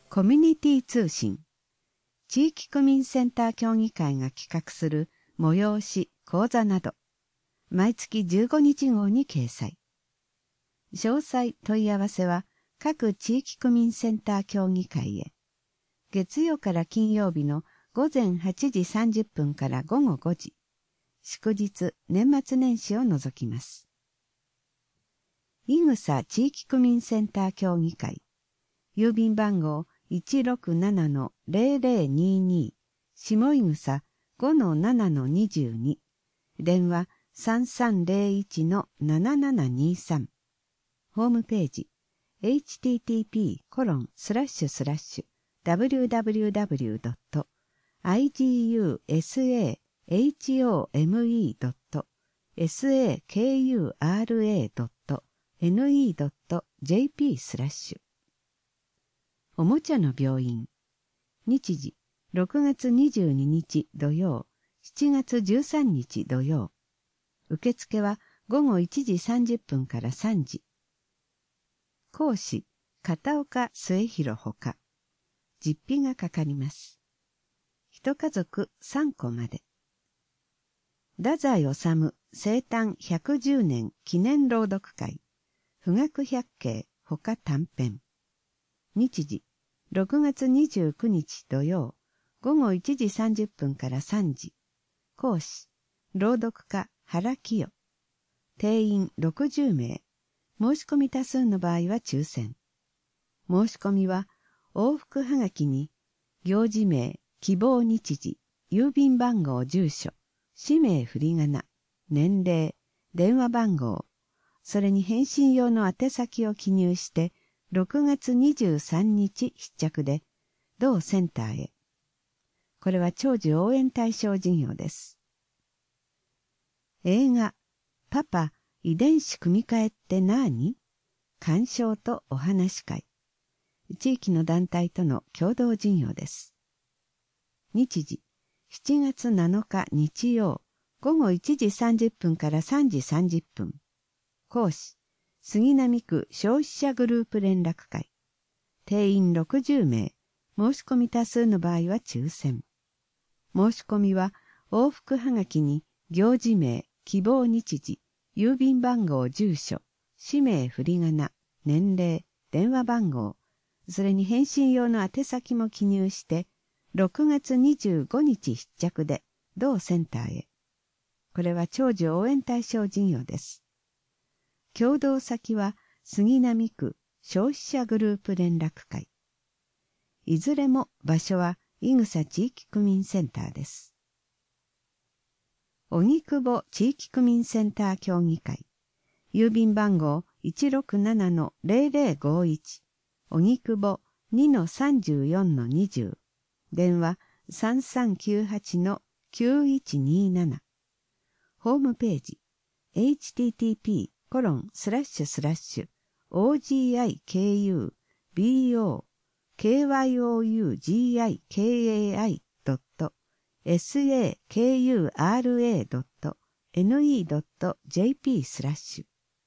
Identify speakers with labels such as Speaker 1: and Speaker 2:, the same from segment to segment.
Speaker 1: コミュニティ通信、地域区民センター協議会が企画する催し、講座など、毎月15日号に掲載。詳細問い合わせは各地域区民センター協議会へ。月曜から金曜日の午前8時30分から午後5時。祝日、年末年始を除きます。いぐさ地域区民センター協議会。郵便番号 167-0022 下いぐさ 5-7-22 電話 3301-7723 ホームページ http://www.igusahomehomekura.ne.jp/ おもちゃの病院。日時、6月22日土曜、7月13日土曜。受付は午後1時30分から3時。講師、片岡末広ほか。実費がかかります。一家族3個まで。太宰治生誕110年記念朗読会。富岳百景ほか短編。日時、6月29日土曜、午後1時30分から3時。講師、朗読家原清。定員60名。申し込み多数の場合は抽選。申し込みは、往復はがきに、行事名、希望日時、郵便番号住所、氏名振り仮名、年齢、電話番号、それに返信用の宛先を記入して、6月23日必着で、同センターへ。これは長寿応援対象事業です。映画、パパ、遺伝子組み換えって何？鑑賞とお話会。地域の団体との共同事業です。日時、7月7日日曜、午後1時30分から3時30分。講師、杉並区消費者グループ連絡会。定員60名。申し込み多数の場合は抽選。申し込みは往復はがきに行事名、希望日時、郵便番号住所、氏名振り仮名、年齢、電話番号、それに返信用の宛先も記入して、6月25日必着で同センターへ。これは長寿応援対象事業です。共同先は杉並区消費者グループ連絡会。いずれも場所はいぐさ地域区民センターです。荻窪地域区民センター協議会。郵便番号 167-0051 荻窪 2-34-20 電話 3398-9127 ホームページ http://ogikubyougi.sakura.ne.jp/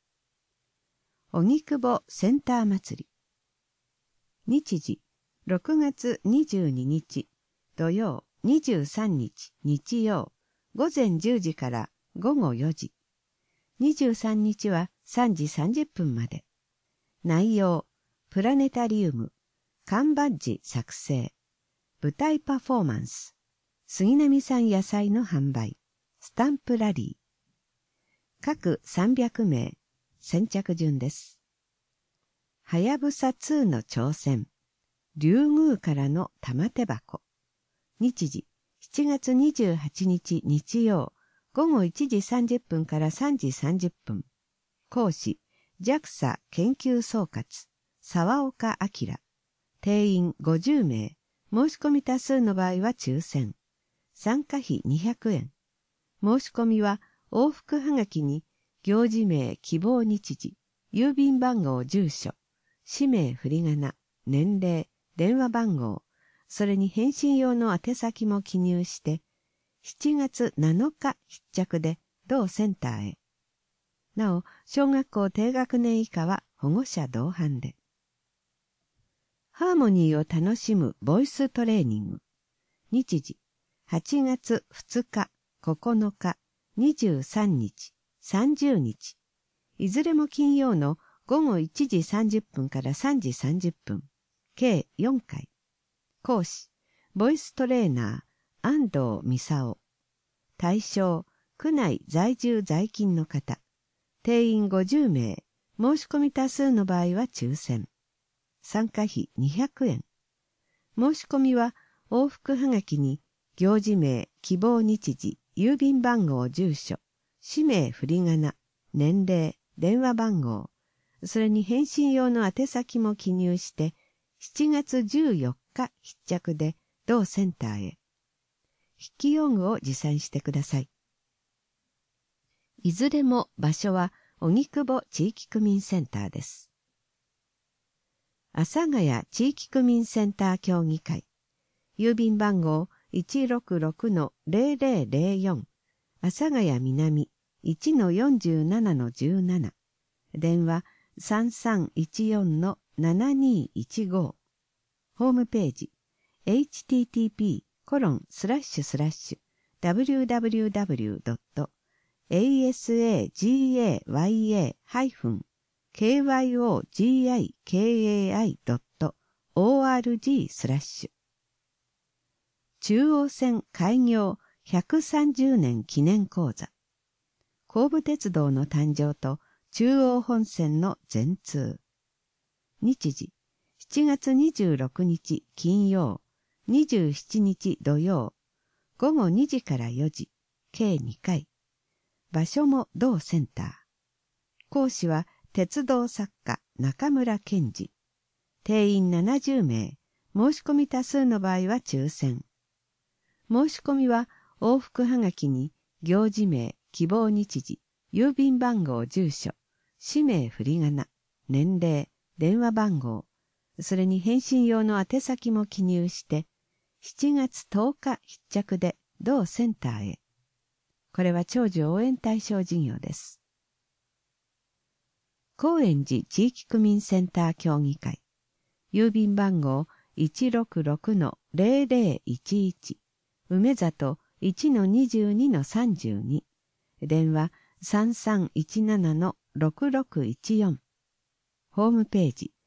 Speaker 1: 荻窪センター祭り。日時、6月22日、土曜、23日、日曜、午前10時から午後4時。23日は3時30分まで。内容、プラネタリウム、缶バッジ作成、舞台パフォーマンス、杉並産野菜の販売、スタンプラリー。各300名、先着順です。はやぶさ2の挑戦、竜宮からの玉手箱。日時、7月28日日曜、午後1時30分から3時30分。講師、JAXA 研究総括、沢岡明。定員50名。申し込み多数の場合は抽選。参加費200円。申し込みは往復はがきに、行事名、希望日時、郵便番号住所、氏名振り仮名、年齢、電話番号、それに返信用の宛先も記入して、7月7日必着で同センターへ。なお、小学校低学年以下は保護者同伴で。 ハーモニーを楽しむボイストレーニング。日時、8月2日、9日、23日、30日。いずれも金曜の午後1時30分から3時30分。計4回。講師、ボイストレーナー、安藤美沙。対象、区内在住在勤の方。定員50名。申し込み多数の場合は抽選。参加費200円。申し込みは往復はがきに行事名、希望日時、郵便番号、住所、氏名、振り仮名、年齢、電話番号、それに返信用の宛先も記入して7月14日必着で同センターへ。筆記用具を持参してください。いずれも場所は荻窪地域区民センターです。阿佐ヶ谷地域区民センター協議会。郵便番号 166-0004 阿佐ヶ谷南 1-47-17 電話 3314-7215 ホームページ http://www.asagayakai.org/ 中央線開業130年記念講座。神戸鉄道の誕生と中央本線の全通。日時、7月26日金曜、27日土曜、午後2時から4時、計2回。場所も同センター。講師は鉄道作家中村健二。定員70名。申し込み多数の場合は抽選。申し込みは往復はがきに行事名、希望日時、郵便番号、住所、氏名、振り仮名、年齢、電話番号、それに返信用の宛先も記入して7月10日必着で同センターへ。これは長寿応援対象事業です。高円寺地域区民センター協議会。郵便番号 166-0011 梅里 1-22-32 電話 3317-6614 ホームページ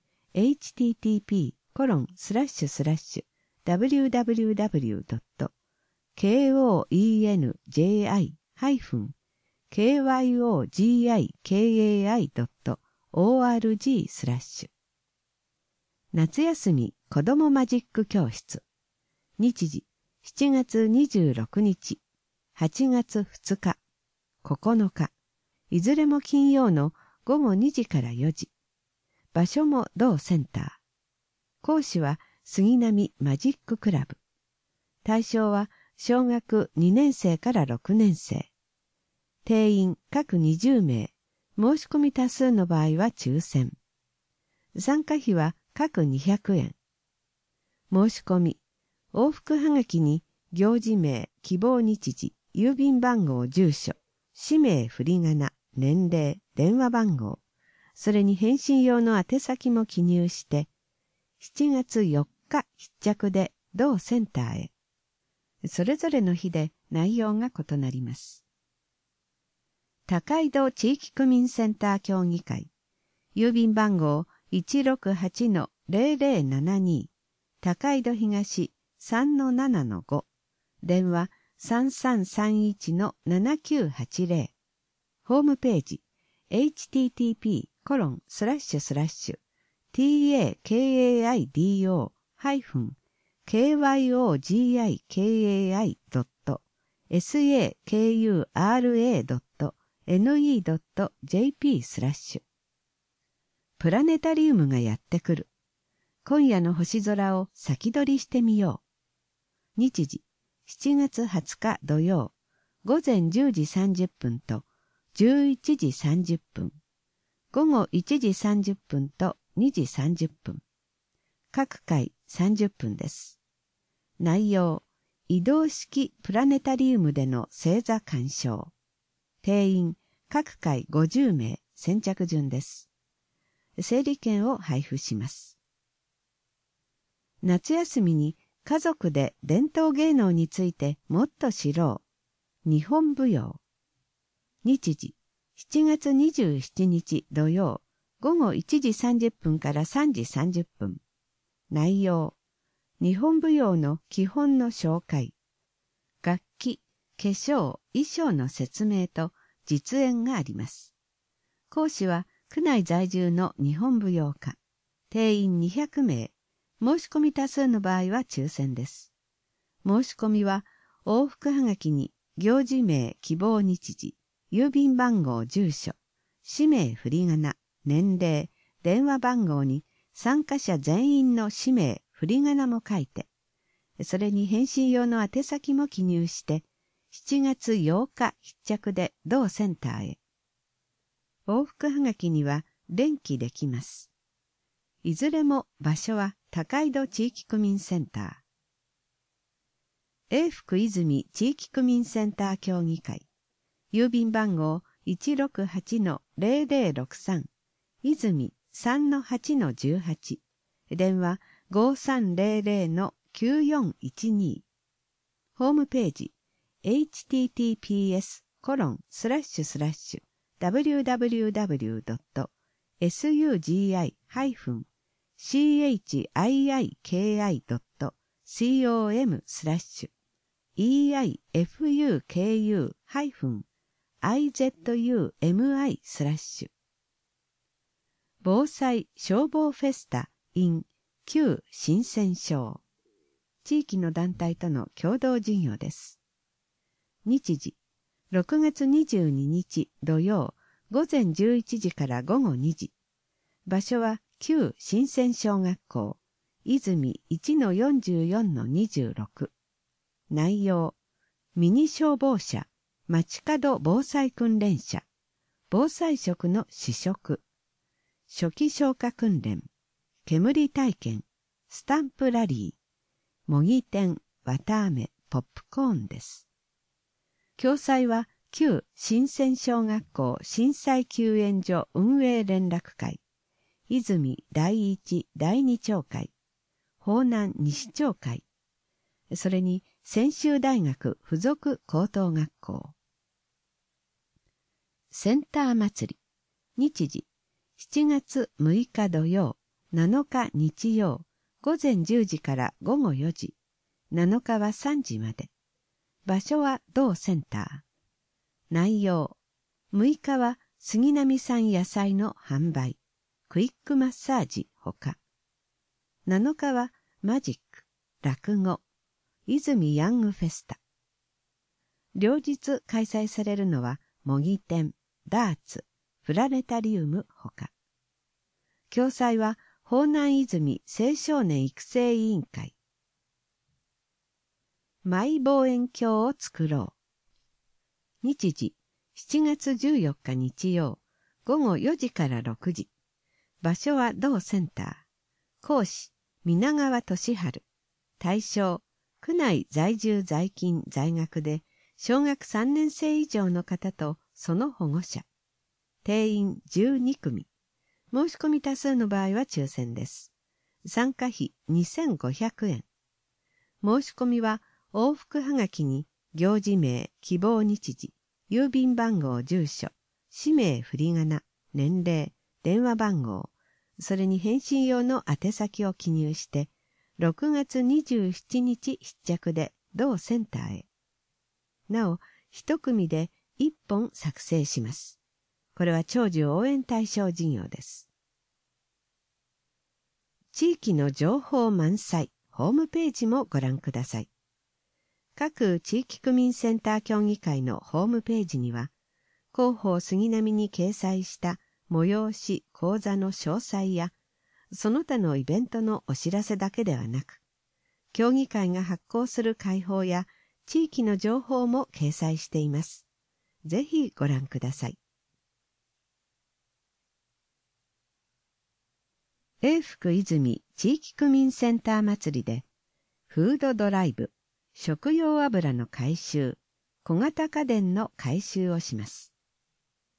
Speaker 1: http://www.kenji-kyojikakai.org/ 夏休み子どもマジック教室。日時、7月26日、8月2日、9日、いずれも金曜の午後2時から4時。場所も同センター。講師は杉並マジッククラブ。対象は小学2年生から6年生。定員各20名。申し込み多数の場合は抽選。参加費は各200円。申し込み、往復はがきに行事名、希望日時、郵便番号、住所、氏名、振り仮名、年齢、電話番号、それに返信用の宛先も記入して、7月4日必着で同センターへ。それぞれの日で内容が異なります。高井戸地域区民センター協議会。郵便番号 168-0072 高井戸東 3-7-5 電話 3331-7980 ホームページ http://tyaykydi.sakura.ne.jp/ プラネタリウムがやってくる。今夜の星空を先取りしてみよう。日時、7月20日土曜、午前10時30分と11時30分、午後1時30分と2時30分。各回30分です。内容、移動式プラネタリウムでの星座鑑賞。定員、各回50名、先着順です。整理券を配布します。 夏休みに家族で伝統芸能についてもっと知ろう。日本舞踊。日時、7月27日土曜、午後1時30分から3時30分。内容、日本舞踊の基本の紹介。楽器、化粧、衣装の説明と実演があります。講師は区内在住の日本舞踊家。定員200名。申し込み多数の場合は抽選です。申し込みは往復はがきに行事名、希望日時、郵便番号、住所、氏名、振り仮名、年齢、電話番号に参加者全員の氏名、振り仮名も書いて、それに返信用の宛先も記入して、7月8日必着で同センターへ。往復はがきには連記できます。いずれも場所は高井戸地域区民センター。永福泉地域区民センター協議会。郵便番号 168-0063。泉 3-8-18。電話 5300-9412。ホームページ https://www.sugi-com/efuku-izumi/ 防災消防フェスタ in 旧新鮮省。地域の団体との共同事業です。日時、6月22日土曜、午前11時から午後2時。場所は旧新鮮小学校、泉 1-44-26。内容、ミニ消防車、街角防災訓練車、防災食の試食、初期消火訓練、煙体験、スタンプラリー、模擬店、綿あめ、ポップコーンです。共催は旧新鮮小学校震災救援所運営連絡会、泉第一第二町会、方南西町会、それに専修大学附属高等学校。センター祭り。日時、7月6日土曜、7日日曜、午前10時から午後4時、7日は3時まで。場所は同センター。内容、6日は杉並産野菜の販売、クイックマッサージほか。7日はマジック、落語、泉ヤングフェスタ。両日開催されるのは模擬店、ダーツ、プラネタリウムほか。共催は方南泉青少年育成委員会。マイ望遠鏡を作ろう。日時、7月14日日曜、午後4時から6時。場所は同センター。講師、皆川俊治。対象、区内在住在勤在学で、小学3年生以上の方とその保護者。定員12組。申し込み多数の場合は抽選です。参加費2500円。申し込みは往復はがきに行事名、希望日時、郵便番号、住所、氏名、振り仮名、年齢、電話番号、それに返信用の宛先を記入して、6月27日必着で同センターへ。なお、一組で1本作成します。これは長寿応援対象事業です。地域の情報満載、ホームページもご覧ください。各地域区民センター協議会のホームページには、広報杉並に掲載した催し講座の詳細や、その他のイベントのお知らせだけではなく、協議会が発行する会報や地域の情報も掲載しています。ぜひご覧ください。永福泉地域区民センター祭りで、フードドライブ、食用油の回収、小型家電の回収をします。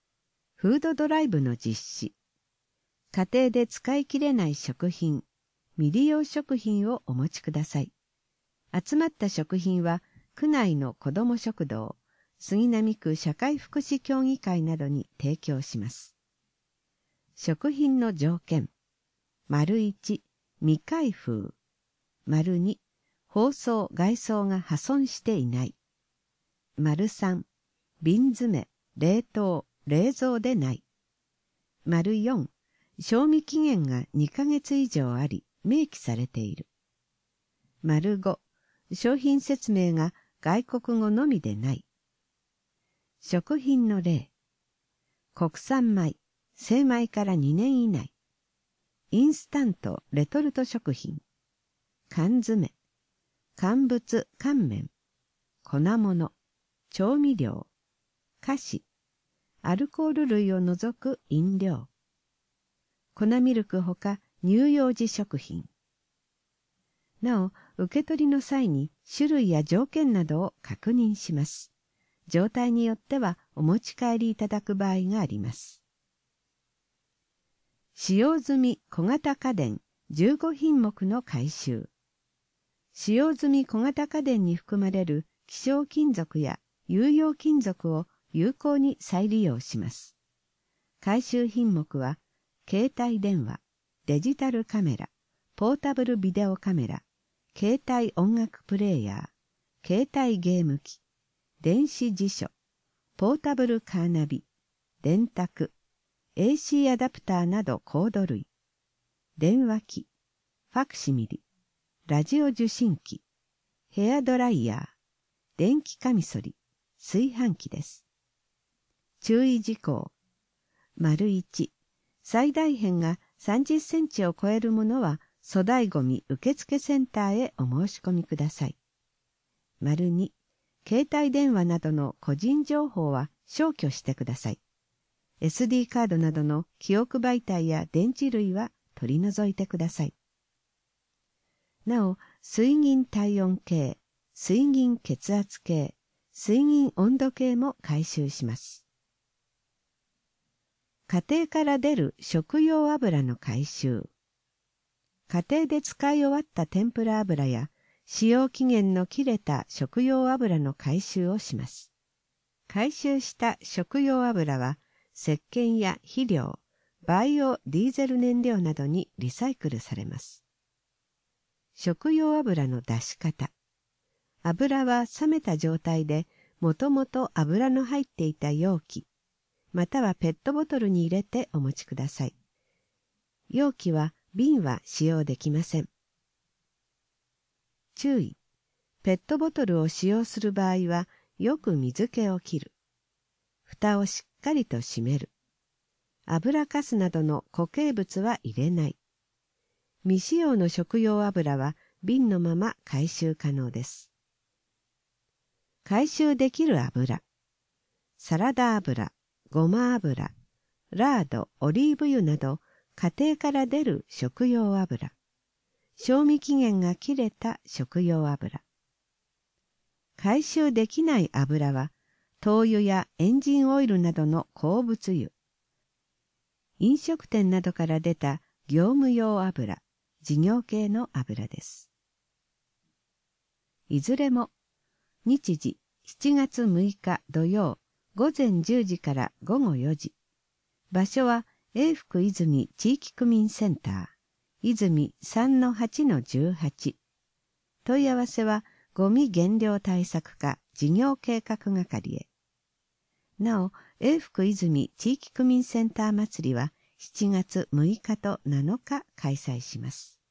Speaker 1: フードドライブの実施、家庭で使い切れない食品、 未利用食品をお持ちください。集まった食品は、区内の子ども食堂、杉並区社会福祉協議会などに提供します。食品の条件。1、未開封。2、包装・外装が破損していない。3、瓶詰め、冷凍、冷蔵でない。4、賞味期限が2ヶ月以上あり、明記されている。5、商品説明が外国語のみでない。食品の例。国産米、精米から2年以内。インスタント、レトルト食品。缶詰、乾物、乾麺。粉物、調味料。菓子、アルコール類を除く飲料。粉ミルクほか乳幼児食品。なお、受け取りの際に種類や条件などを確認します。状態によってはお持ち帰りいただく場合があります。使用済み小型家電15品目の回収。使用済み小型家電に含まれる希少金属や有用金属を有効に再利用します。回収品目は、携帯電話、デジタルカメラ、ポータブルビデオカメラ、携帯音楽プレーヤー、携帯ゲーム機、電子辞書、ポータブルカーナビ、電卓、AC アダプターなどコード類、電話機、ファクシミリ、ラジオ受信機、ヘアドライヤー、電気カミソリ、炊飯器です。注意事項。1、最大辺が30センチを超えるものは粗大ごみ受付センターへお申し込みください。2、携帯電話などの個人情報は消去してください。SD カードなどの記憶媒体や電池類は取り除いてください。なお、水銀体温計、水銀血圧計、水銀温度計も回収します。家庭から出る食用油の回収。家庭で使い終わった天ぷら油や使用期限の切れた食用油の回収をします。回収した食用油は石鹸や肥料、バイオディーゼル燃料などにリサイクルされます。食用油の出し方。油は冷めた状態でもともと油の入っていた容器、またはペットボトルに入れてお持ちください。容器は瓶は使用できません。注意。ペットボトルを使用する場合はよく水気を切る。蓋をしっかりと閉める。油かすなどの固形物は入れない。未使用の食用油は瓶のまま回収可能です。回収できる油。サラダ油、ごま油、ラード、オリーブ油など家庭から出る食用油。賞味期限が切れた食用油。回収できない油は灯油やエンジンオイルなどの鉱物油。飲食店などから出た業務用油、事業系の油です。いずれも日時7月6日土曜午前10時から午後4時。場所は永福泉地域区民センター、泉 3-8-18。問い合わせはゴミ減量対策課事業計画係へ。なお、永福泉地域区民センター祭りは7月6日と7日開催します。